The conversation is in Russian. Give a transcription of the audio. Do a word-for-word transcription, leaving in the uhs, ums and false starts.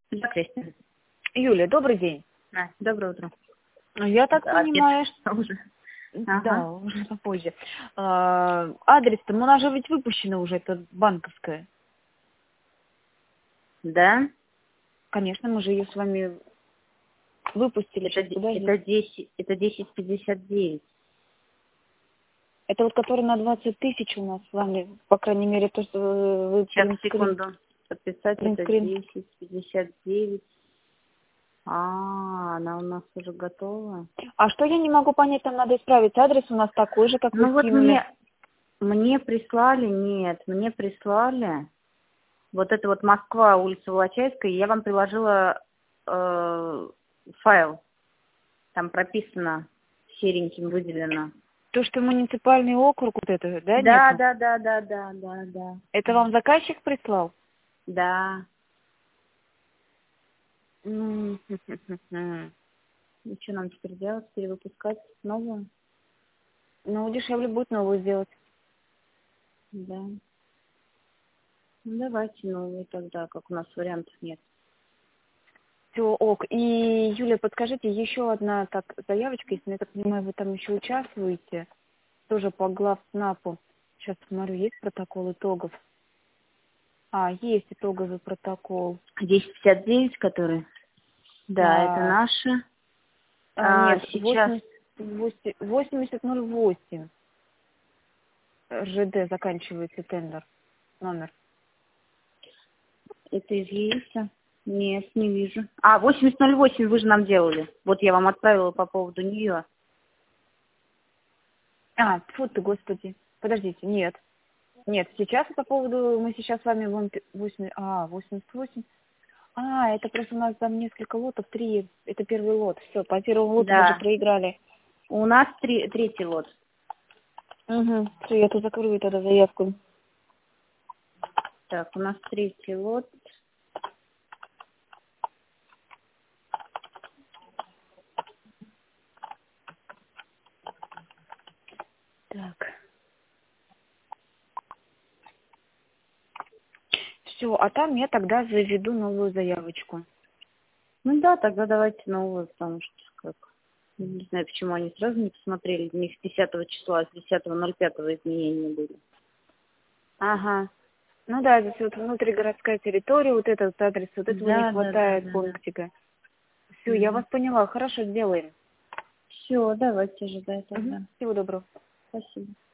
Да, Кристина. Юля, добрый день. А, доброе утро. Я так Да, понимаю, отец что... уже. Да, Ага. уже попозже. А, адрес-то, ну, она же ведь выпущена уже, это банковская. Да? Конечно, мы же ее с вами выпустили. Это, Сейчас, де- это подожди. десять, это десять пятьдесят девять. Это вот который на двадцать тысяч у нас с вами, по крайней мере, то, что вы Сейчас, принтскрин. секунду. Подписать это принтскрин. десять пятьдесят девять. А, она у нас уже готова. А что я не могу понять, там надо исправить. Адрес у нас такой же, как вы Ну вот скинули. мне, мне прислали, нет, мне прислали. Вот это вот Москва, улица Волочаевская, я вам приложила э, файл. Там прописано, сереньким выделено. То, что муниципальный округ, вот это, да, Да, нету? да, да, да, да, да, да. Это вам заказчик прислал? Да. М, И что нам теперь делать? Перевыпускать новую? Ну, дешевле будет новую сделать. Да. Ну, давайте новую тогда, как у нас вариантов нет. Все, ок. И, Юля, подскажите, еще одна так заявочка, если я так понимаю, вы там еще участвуете, тоже по главснапу. Сейчас смотрю, есть протокол итогов? А, есть итоговый протокол. десять пятьдесят девять, который? Да, это Так, наши. а, А, нет, сейчас восемьдесят ноль восемь РЖД заканчивается тендер, номер. это из ЕИСа. Нет, не вижу. А, восемьдесят ноль восемь вы же нам делали. Вот я вам отправила по поводу нее. А, тьфу ты, господи. Подождите, нет. Нет, сейчас по поводу, мы сейчас с вами будем пи- восемь, а, восемьдесят восемь. А, это просто у нас там несколько лотов, три, это первый лот. Все, по первому лоту мы же Да. проиграли. У нас три, третий лот. Угу, все, я тут закрою тогда заявку. Так, у нас третий лот. Так. Все, а там я тогда заведу новую заявочку. Ну да, тогда давайте новую, потому что как... Не знаю, почему они сразу не посмотрели. У них с десятого числа, с десятого ноль пятого изменения были. Ага. Ну да, здесь вот внутригородская территория, вот этот вот адрес, вот этого не Да, да, да, хватает да, да. пунктика. Все, я вас поняла, хорошо, сделаем. Все, давайте ожидать Угу. тогда. Всего доброго. Спасибо.